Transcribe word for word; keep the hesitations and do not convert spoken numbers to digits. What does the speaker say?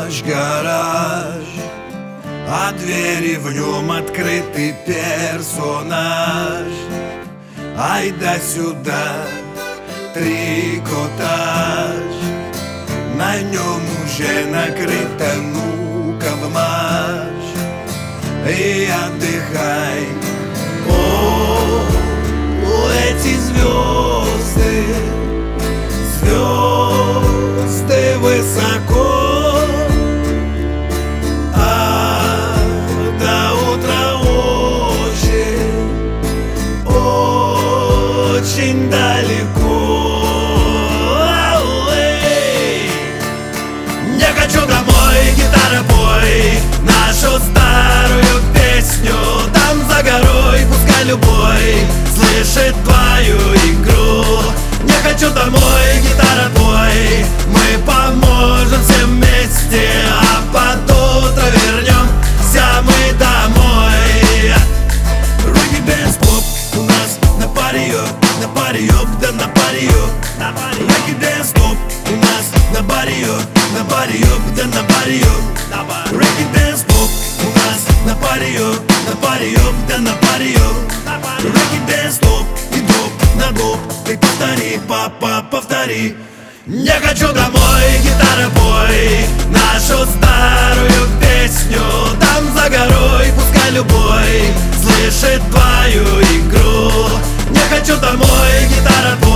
ночь гараж, а двери в нем открытый персонаж. Ай да сюда трикотаж, на нем уже накрыто, ну-ка в марш и отдыхай. О, эти звезды, звезды высоко, а до утра очень, очень далеко. Я хочу домой, гитара, пой нашу старую песню. Там за горой, пускай любой слышит твою игру. Я хочу домой, гитара, пой, мы поможем все вместе, а под утро вернемся мы домой. Reggae Dance Pop у нас на паре, на паре, да на паре. Reggae Dance Pop у нас на баре, на баре, да на баре. Reggae Dance Pop у нас на паре, на паре, да на паре. Reggae Dance Pop и доп на доп, ты повтори, папа, повтори. Я хочу домой, гитара, пой нашу старую песню. Там за горой, пускай любой слышит твою игру. Я хочу домой, гитара, пой